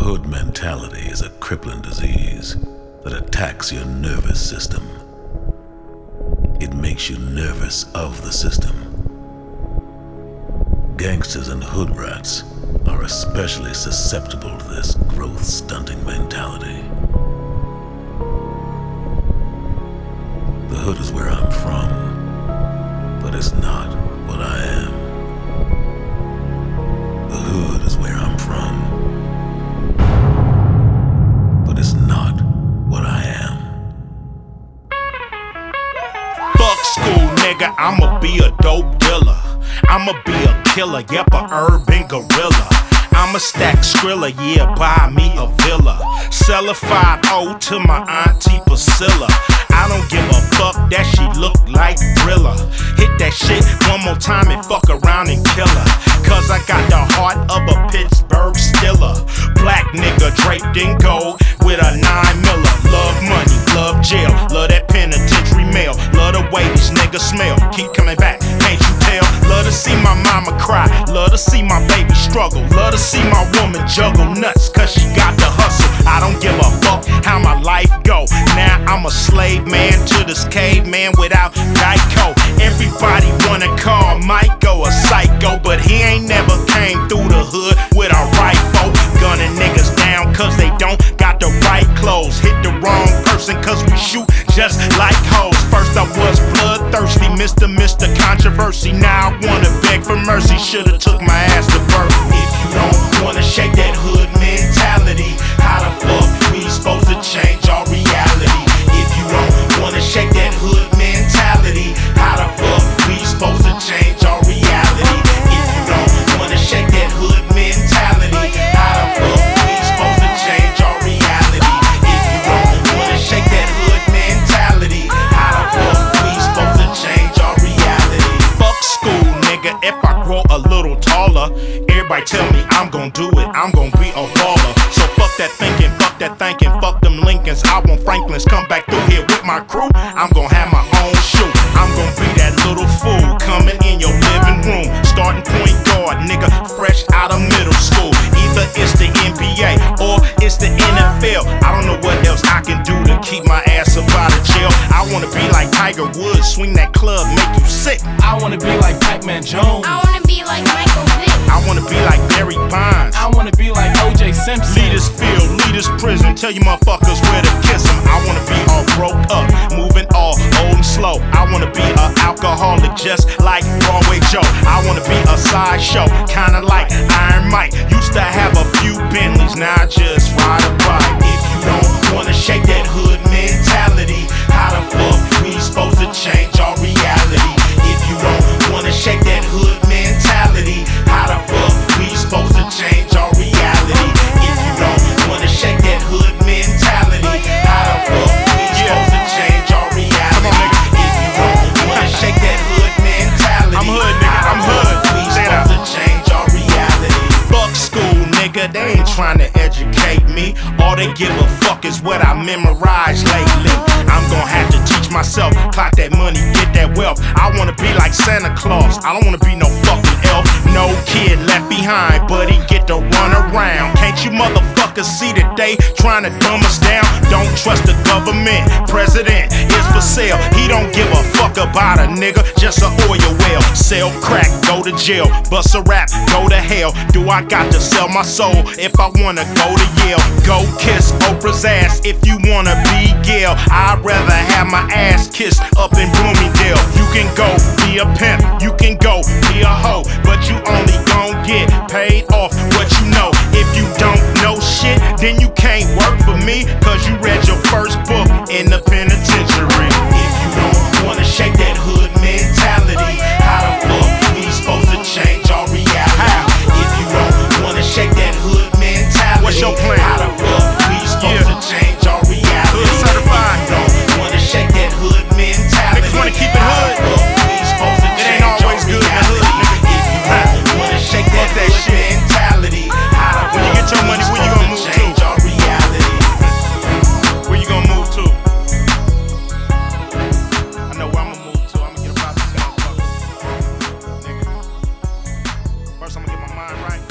Hood mentality is a crippling disease that attacks your nervous system. It makes you nervous of the system. Gangsters and hood rats are especially susceptible to this growth-stunting mentality. The hood is where I'm from, but it's not what I am. The hood is where I'm from, but it's not what I am. Fuck school, nigga, I'ma be a dope dealer. I'ma be a killer, yep, a urban gorilla. I'ma stack Skrilla, yeah, buy me a villa. Sell a 5-0 to my auntie Priscilla. I don't give a fuck that she look like Thriller. Hit that shit one more time and fuck around and kill her. Cause I got the heart of a Pittsburgh Steeler. Black nigga draped in gold with a 9mm. Love money, love jail, love that penitentiary mail. Love the way these niggas smell, keep coming back, can't you tell? Love to see my mama cry, love to see my baby struggle. Love to see my woman juggle nuts, cause she got the hustle. I don't give a fuck how my life go. Now I'm a slave man to this caveman without Geico. Everybody wanna call Michael a psycho, but he ain't never came through the hood with a rifle. Gunning niggas down cause they don't got the right clothes. Hit the wrong person cause we shoot just like hoes. First I was bloodthirsty, Mr. Controversy. Now I wanna beg for mercy, should've took my ass to birth. If you don't wanna shake that hood mentality, how the fuck we supposed to change our reality? If you don't wanna shake that hood mentality, how the fuck we supposed to change our reality? If you don't wanna shake that hood mentality, how the fuck we supposed to change our reality? If you don't wanna shake that hood mentality, how the fuck we supposed to change our reality? Fuck school, nigga, if I grow a little taller, everybody tell me I'm gon' do it, I'm gon' be a baller. So fuck that thinking, fuck them Lincolns. I want Franklins, come back through here with my crew. I'm gon' have my own shoe. I'm gon' be that little fool coming in your living room. Starting point guard, nigga, fresh out of middle school. Either it's the NBA or it's the NFL. I don't know what else I can do to keep my ass up out of jail. I wanna be like Tiger Woods, swing that club, make you sick. I wanna be like Pac-Man Jones. I wanna be like Michael Vick. I wanna be like Barry Bonds. I wanna be like O.J. Simpson. Lead this field, lead this prison, tell you motherfuckers where to kiss 'em. I wanna be all broke up, moving all old and slow. I wanna be an alcoholic just like Broadway Joe. I wanna be a sideshow, kinda like Iron Mike. Used to have a few Bentleys, now I just ride a bike. If you don't wanna shake that hood mentality, how the fuck we supposed to change our reality? If you don't wanna shake that hood mentality, how the fuck we supposed to change our reality? If you don't wanna shake that hood mentality, how the fuck we supposed to change our reality? If you don't wanna shake that hood mentality, I'm hood, nigga, I'm hood. we supposed to change our reality? Fuck school, nigga, they ain't trying to educate me. All they give a fuck is what I memorized lately. I'm gonna have to teach myself, clock that money, get that wealth. I wanna be like Santa Claus, I don't wanna be no fucking elf. No kid left behind, but he get to run around. Can't you motherfuckers see that they trying to dumb us down? Don't trust the government, president is for sale. He don't give a fuck about a nigga, just an oil well. Sell crack, go to jail, bust a rap, go to hell. Do I got to sell my soul if I wanna go to Yale? Go kiss Oprah's ass if you wanna be Gail. I'd rather have my ass kissed up in Bloomingdale. You can go be a pimp, you can go be a hoe, but you only gon' get paid off what you know. If you don't know shit, then you can't work for me, cause you read your first book in the penitentiary. If you don't wanna shake that hood mentality, how the fuck we supposed to change our reality? If you don't wanna shake that hood mentality, what's your plan? How the fuck we supposed to change our reality? Hood certified. If you don't wanna shake that hood mentality, niggas wanna keep it how hood. the fuck we supposed to It ain't change our always good in the hood, reality? nigga. If you don't wanna shake that Fuck that hood shit. mentality, how the When you fuck get your we money, where you supposed gonna move to to? change our reality? Where you gonna move to? I know where I'ma move to. I'ma get about this motherfucker. Nigga. First, I'ma get my mind right.